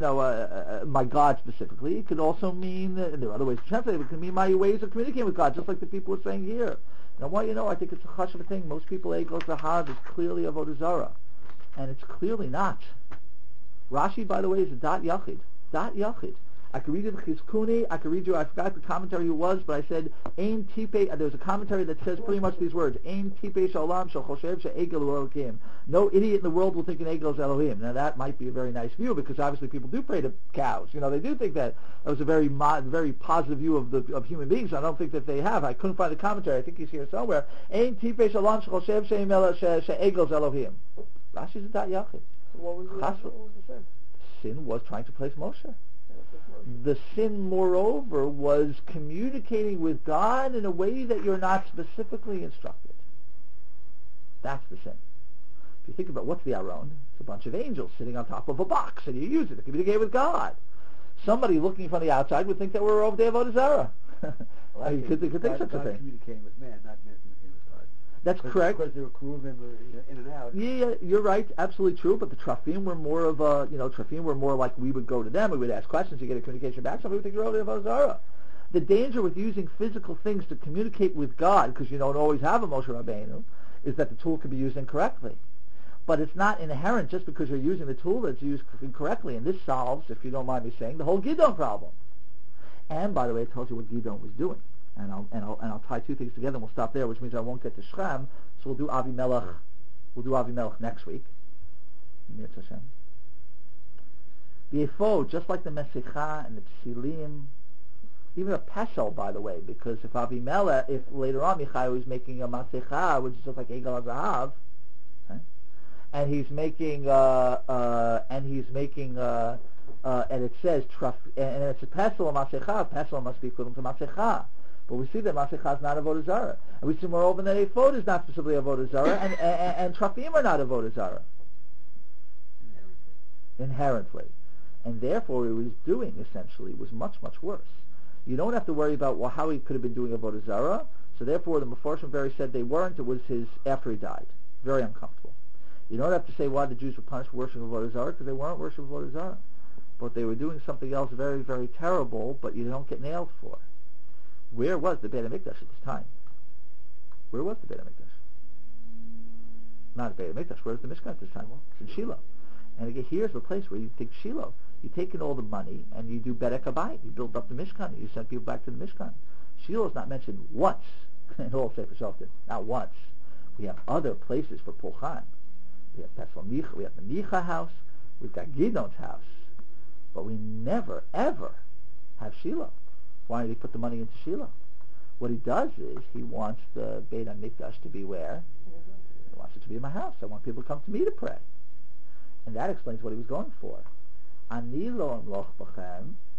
my God specifically. It could also mean, and there are other ways to translate it, it could mean my ways of communicating with God, just like the people are saying here. Now, I think it's a hush of a thing. Most people, Egel Zahav is clearly Avodah Zarah. And it's clearly not. Rashi, by the way, is a dat yachid. Dat yachid. I could read it in Chizkuni. I could read you. I forgot the commentary who was, but I said Ein Tipe. There's a commentary that says pretty much these words: Ein Tipe Shalom Shal Choshev She'Egel Elohim. No idiot in the world will think an Egel is Elohim. Now that might be a very nice view, because obviously people do pray to cows. They do think that was a very positive view of human beings. I don't think that they have. I couldn't find the commentary. I think he's here somewhere. Ein Tipe Shalom Shal Choshev She'Egel Elohim. Rashi's a dat yachid. What was the sin? Sin was trying to place Moshe. The sin, moreover, was communicating with God in a way that you're not specifically instructed. That's the sin. If you think about what's the Aron, it's a bunch of angels sitting on top of a box, and you use it to communicate with God. Somebody looking from the outside would think that we're over there Avodah Zarah. You could think such a thing. Communicating with man, not man communicating with God. That's correct. Because they were Keruvim in and out. Yeah, you're right, absolutely true. But the Trafim were more of Trafim were more like we would go to them, we would ask questions, you get a communication back. Somebody would think you're over there Avodah Zarah. The danger with using physical things to communicate with God, because you don't always have a Moshe Rabbeinu, is that the tool can be used incorrectly. But it's not inherent just because you're using the tool that's used incorrectly. And this solves, if you don't mind me saying, the whole Gidon problem. And by the way, it tells you what Gidon was doing. And I'll tie two things together, and we'll stop there, which means I won't get to Shechem. So we'll do Avimelech. We'll do Avimelech next week. The ephod, just like the Mesicha and the Psilim, even a Peshel, by the way, because if later on Michai was making a Masecha, which is just like Egel HaZahav, and he's making, and it says, and it's a Pesel, a Masecha. Pesel must be equivalent to Masecha. But we see that Masecha is not Avodah Zarah. And we see moreover that ephod is not specifically Avodah Zarah, and Trafim are not Avodah Zarah. Inherently. And therefore, what he was doing, essentially, was much, much worse. You don't have to worry about how he could have been doing Avodah Zarah. So therefore, the Mefarshim very said they weren't. It was his after he died. Very uncomfortable. You don't have to say why the Jews were punished for worshiping Avodah Zarah, because they weren't worshiping Avodah Zarah. But they were doing something else very, very terrible, but you don't get nailed for. Where was the Beit HaMikdash at this time? Where was the Beit HaMikdash? Not the Beit HaMikdash. Where was the Mishkan at this time? It's in Shiloh. And again, here's the place where you take Shiloh. You take in all the money and you do Bedek Habayit. You build up the Mishkan. You send people back to the Mishkan. Shiloh is not mentioned once in all Sefer Shoftim. Not once. We have other places for Pulchan. We have Pesel Micha. We have the Micha house. We've got Gidon's house. But we never, ever have Shiloh. Why did he put the money into Shiloh? What he does is he wants the Beit HaMikdash to be where? He wants it to be in my house. I want people to come to me to pray. And that explains what he was going for. Ani lo amloch b'chem,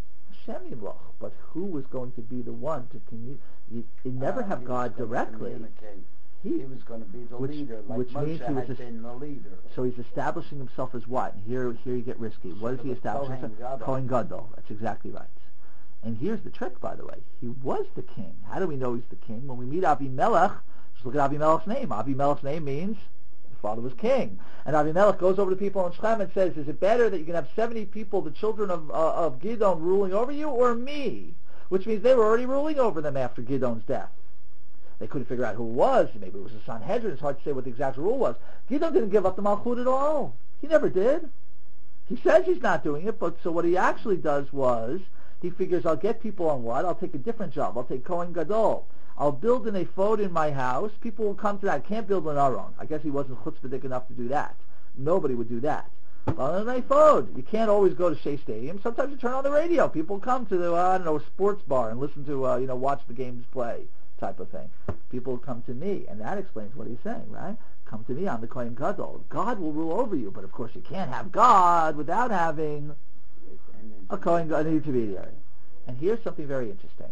Hashem Yimloch, but who was going to be the one to communicate? You never have God directly. He was going to be the leader, like which Moshe means he was had been the leader. So he's establishing himself as what? And here you get risky. What is he establishing himself? Kohen Gadol. That's exactly right. And here's the trick, by the way. He was the king. How do we know he's the king? When we meet Avimelech, just look at Avimelech's name. Avimelech's name means the father was king. And Avimelech goes over to people in Shechem and says, is it better that you can have 70 people, the children of Gidon, ruling over you, or me? Which means they were already ruling over them after Gidon's death. They couldn't figure out who it was. Maybe it was the Sanhedrin. It's hard to say what the exact rule was. Gidon didn't give up the Malchut at all. He never did. He says he's not doing it, but so what he actually does was, he figures, I'll get people on what? I'll take a different job. I'll take Kohen Gadol. I'll build an ephod in my house. People will come to that. I can't build an aron. I guess he wasn't chutzpahdik enough to do that. Nobody would do that. But an ephod. You can't always go to Shea Stadium. Sometimes you turn on the radio. People come to the, sports bar and listen to, watch the games play type of thing. People come to me, and that explains what he's saying, right? Come to me, I'm the Kohen Gadol. God will rule over you, but of course you can't have God without having a Kohen Gadol, an intermediary. And here's something very interesting.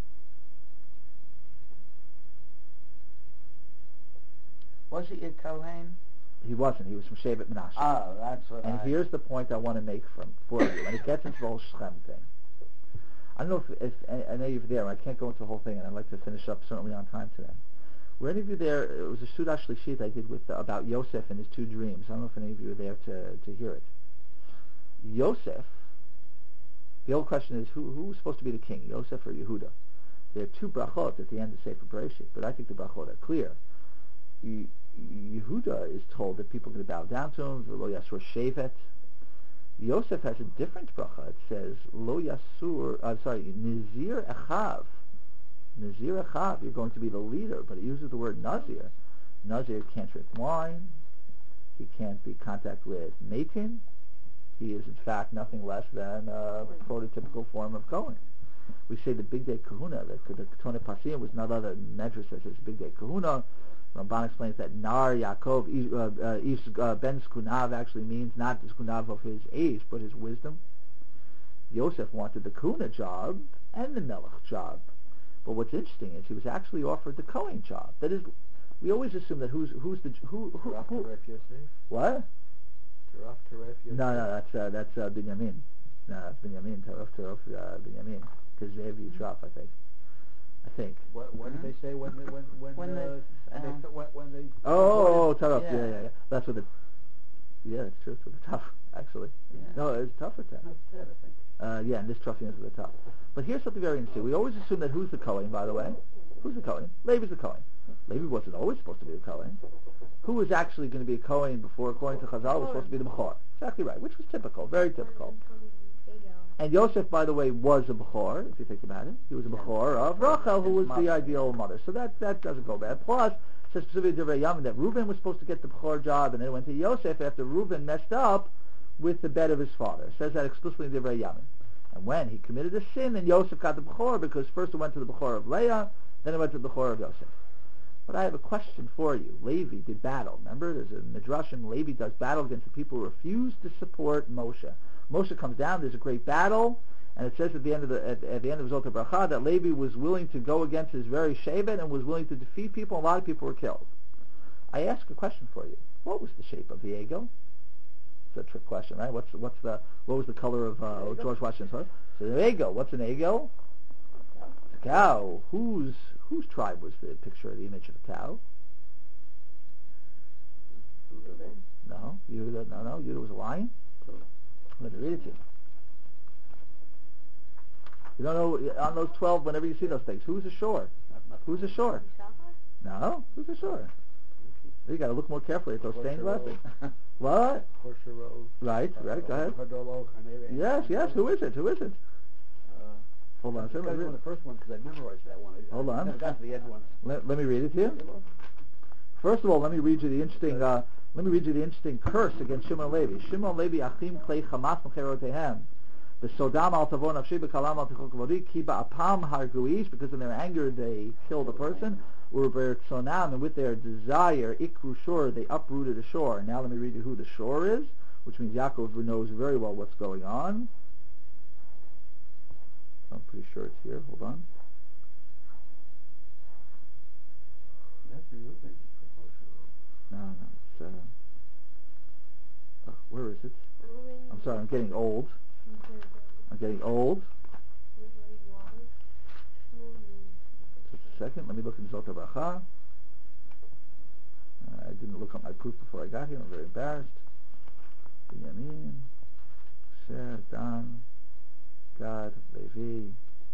Was he a Kohen? He wasn't. He was from Shevet Menashe. Oh, that's what And here's the point I want to make for you, and it gets into the whole Shechem thing. I don't know if I know you're there. I can't go into the whole thing, and I'd like to finish up certainly on time today. Were any of you there? It was a Sudash Shlishit I did about Yosef and his two dreams. I don't know if any of you were there to hear it. Yosef, the old question is, who was supposed to be the king, Yosef or Yehuda? There are two brachot at the end of Sefer Bereshit, but I think the brachot are clear. Yehuda is told that people are going to bow down to him, Lo Yasur Shevet. Yosef has a different bracha. It says, Lo Yasur, Nizir Echav. Nazir Echav, you're going to be the leader, but it uses the word Nazir. Nazir can't drink wine. He can't be in contact with Matin. He is, in fact, nothing less than a prototypical form of Kohen. We say the Big Day Kahuna, the Ketone Pasim was not other than Medrash says it's Big Day Kahuna. Ramban explains that Nar Yaakov, Ben Skunav actually means not the Skunav of his age, but his wisdom. Yosef wanted the Kahuna job and the Melech job. But what's interesting is he was actually offered the Kohen job. That is, we always assume that who what? No, that's Binyamin. No, that's Binyamin. Taraf Binyamin. Because Zev Yitraf, I think. What did they say when they Taraf. Yeah. That's what it's true. It's with the tough, actually. Yeah. No, it's tough with that. Not Ted, I think. And this trophy is with the tough. But here's something very interesting. We always assume that who's the Kohen, by the way? Who's the Kohen? Levi's the Kohen. Levi wasn't always supposed to be the Kohen. Who was actually going to be a Kohen before, according to Chazal, was supposed to be the Bechor. Exactly right, which was typical, very typical. And Yosef, by the way, was a Bechor, if you think about it. He was a Bechor of Rachel, who was the ideal mother. So that doesn't go bad. Plus, it says specifically in Divrei Yamin that Reuben was supposed to get the Bechor job, and then it went to Yosef after Reuben messed up with the bed of his father. It says that explicitly in Divrei Yamin. And when he committed a sin, then Yosef got the Bechor, because first it went to the Bechor of Leah, then it went to the Bechor of Yosef. But I have a question for you. Levi did battle. Remember, there's a Midrashim, Levi does battle against the people who refuse to support Moshe. Moshe comes down, there's a great battle, and it says at the end of Zot HaBracha that Levi was willing to go against his very Shevet and was willing to defeat people, and a lot of people were killed. I ask a question for you. What was the shape of the Egel? It's a trick question, right? What was the color of George Washington's horse? So the Egel. What's an Egel? It's a cow. Whose tribe was the picture of the image of a cow? No, Yehuda was a lion. Let me read it to you. You don't know, on those 12, whenever you see those things, who's ashore? Who's ashore? No, who's ashore? You got to look more carefully at those stained glasses. What? Right, go ahead. Yes, who is it? Hold on, I was on the first one because I memorized that one. Hold on. I got to the end one. Let me read it to you. First of all, let me read you the interesting curse against Shimon Levi. Shimon Levi achim klei chamas mecherotehem. The sodam al tavon afshi b'kalam al tichol kavodi ki ba'apam harguish, because in their anger they killed a person. U'bertzonam, and with their desire ikru shor, they uprooted a shore. Now let me read you who the shore is, which means Yaakov knows very well what's going on. I'm pretty sure it's here. Hold on. No, it's where is it? I'm sorry, I'm getting old. Just a second, let me look in Zot HaBracha. I didn't look up my proof before I got here. I'm very embarrassed. Binyamin, Sher, Dan, Gad, Levi.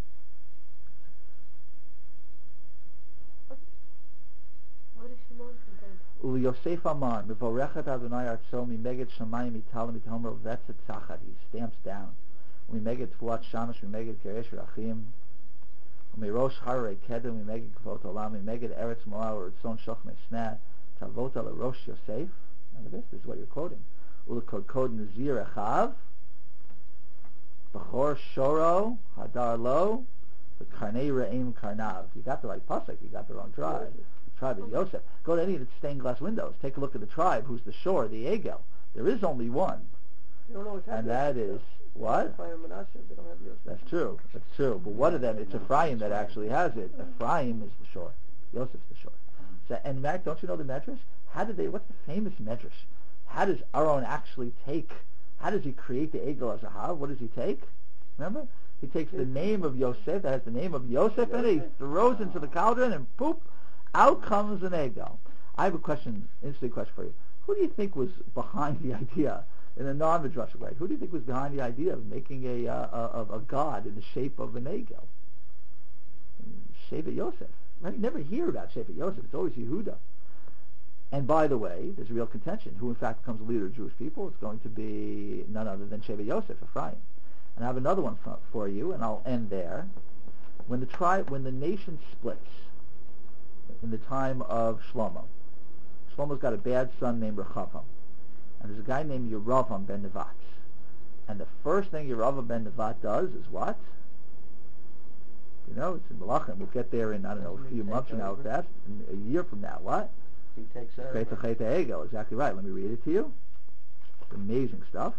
What is Shimon then? Yosef Aman, Mevorechet Adonai Artso, Mimeged Shamayim, Mitalim, Mitahomer, Vetzet Tzachad. He stamps down. Mimeged Tfuat Shamash, Mimeged Keresh Rachim, Mirosh Harei Kedem, Mimeged Kvot Olam, Mimeged Eretz Moab, Ritzon Shochmei Sneh, Tavot Ala Rosh Yosef. And this is what you're quoting. Ulekod Kod Nazir Echav, Bechor Shoro, Hadar Lo, the Karnei Re'im Karnav. You got the right pasuk, you got the wrong tribe. Tribe is Yosef. Go to any of the stained glass windows. Take a look at the tribe. Who's the shore? The Egel. There is only one, You don't always have and Yosef, that is though. what? Ephraim and Asher, they don't have Yosef. That's true. That's true. But one of them, it's Ephraim that actually has it. Ephraim is the shore. Yosef's the shore. So, and Mac, don't you know the Medrash? What's the famous Medrash? How does Aaron actually take? How does he create the Egel as a Hav? What does he take? Remember? He takes the name of Yosef that has the name of Yosef in it. He throws into the cauldron, and poop, out comes an Egel. I have a question, interesting question for you. Who do you think was behind the idea, in a non-Midrashic way? Who do you think was behind the idea of making a god in the shape of an Egel? Shevet Yosef. Right? You never hear about Shevet Yosef. It's always Yehuda. And by the way, there's a real contention. Who in fact becomes the leader of the Jewish people? It's going to be none other than Shevet Yosef, Ephraim. And I have another one for you, and I'll end there. When the nation splits in the time of Shlomo, Shlomo's got a bad son named Rechavam, and there's a guy named Yeravam ben Nevat. And the first thing Yeravam ben Nevat does is what? You know, it's in Malachim. We'll get there in, I don't know, a few months from now, fast, a year from now. What? He takes over. Chet Egel, exactly right. Let me read it to you. It's amazing stuff.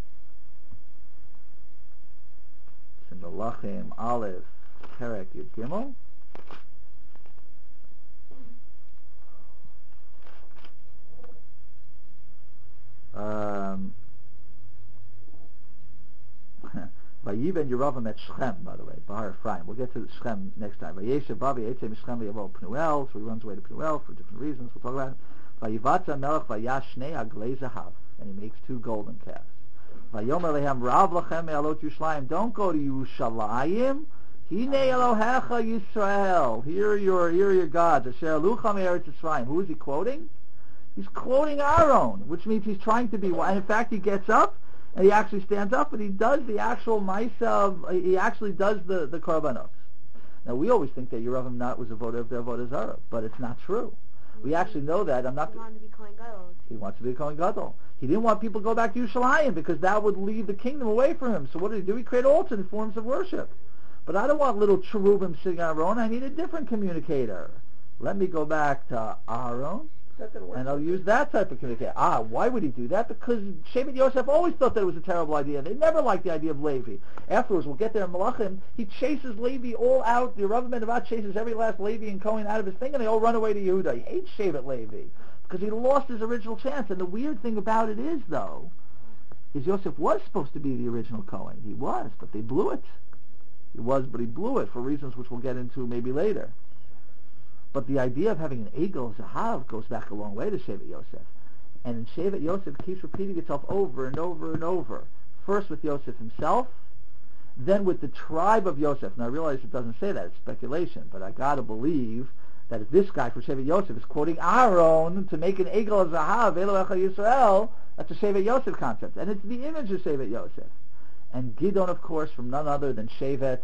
It's in Malachim, Aleph, Perek, Yud Gimel. Vayiven Yeravam at Shechem, by the way, Bahar Ephraim. We'll get to Shechem next time. Vayeshev Bavi Eitzei Mishchem V'yavo Pnuel, so he runs away to Pnuel for different reasons. We'll talk about it. Vayivatza Melech Vayash Shnei Aglei Zahav, and he makes 2 golden calves. Vayomer Lehem Rav Lachem Me'alot Yushalayim. Don't go to Yushalayim. Hinei Elohecha Yisrael. Here are your gods. Asher Lucha Me'eretz Yisrael. Who is he quoting? He's quoting Aaron, which means he's trying to be. And in fact, he gets up and he actually stands up and he does the actual Ma'asav. He actually does the korbanos. Now we always think that Yeravam not was a voter of the Avodah Zarah, but it's not true. We actually know that. He wanted to be Kohen Gadol. He wants to be a Kohen Gadol. He didn't want people to go back to Yerushalayim because that would lead the kingdom away from him. So what did he do? He created alternate forms of worship. But I don't want little cherubim sitting on Aaron. I need a different communicator. Let me go back to Aaron, and I'll use that type of communicator. Why would he do that? Because Shevet Yosef always thought that it was a terrible idea. They never liked the idea of Levi. Afterwards, we'll get there in Malachim, he chases Levi all out. The Rav Ben Nevat chases every last Levi and Cohen out of his thing, and they all run away to Yehuda. He hates Shevet Levi because he lost his original chance. And the weird thing about it is, though, is Yosef was supposed to be the original Cohen. He was, but they blew it. He was, but he blew it for reasons which we'll get into maybe later. But the idea of having an Egel as a Hav goes back a long way to Shevet Yosef. And in Shevet Yosef, it keeps repeating itself over and over and over. First with Yosef himself, then with the tribe of Yosef. Now I realize it doesn't say that, it's speculation, but I gotta believe that if this guy for Shevet Yosef is quoting Aaron to make an Egel as a Hav, Elohecha Yisrael, that's a Shevet Yosef concept. And it's the image of Shevet Yosef. And Gidon, of course, from none other than Shevet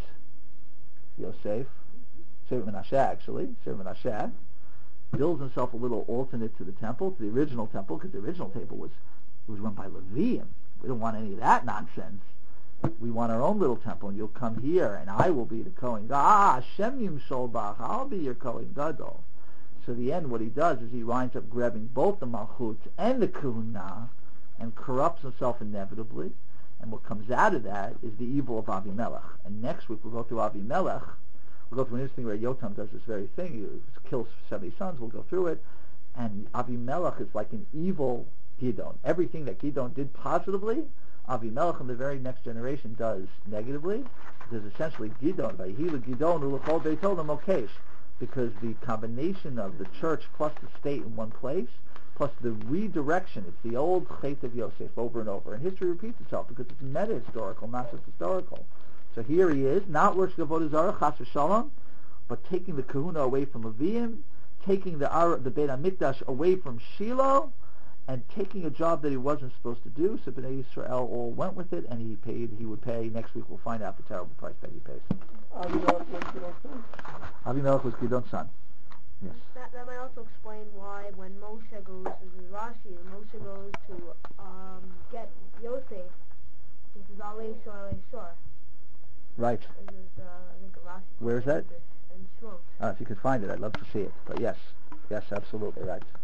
Yosef, Shevet Menashe actually, Shevet Menashe, builds himself a little alternate to the temple, to the original temple, because the original temple was run by Leviim. We don't want any of that nonsense. We want our own little temple, and you'll come here, and I will be the Kohen Gadol. Hashem Yimshol Bach, I'll be your Kohen Gadol. So the end, what he does is he winds up grabbing both the Malchut and the Kahuna, and corrupts himself inevitably, And what comes out of that is the evil of Avimelech. And next week we'll go through Avimelech. We'll go through an interesting where Yotam does this very thing. He kills 70 sons. We'll go through it. And Avimelech is like an evil Gidon. Everything that Gidon did positively, Avimelech in the very next generation does negatively. Because essentially Gidon, Vayihila Gidon, Ulachol Beitolim Mokesh. Because the combination of the church plus the state in one place, plus the redirection, it's the old Chet of Yosef over and over. And history repeats itself because it's meta-historical, not just historical. So here he is, not worshiping Avodah Zarah, Chas v'Shalom, but taking the kahuna away from Avim, taking the Beit HaMikdash away from Shiloh, and taking a job that he wasn't supposed to do. So Bnei Yisrael all went with it, and he would pay. Next week we'll find out the terrible price that he pays. Avimelech was Gidon's son. Yes. That might also explain why when Moshe goes, this is Rashi, when Moshe goes to get Yosef, he says, Alei Shor, Alei Shor. Right. This is, I think, Rashi. Where is that? In Shmuel. If you could find it, I'd love to see it. But yes, absolutely right.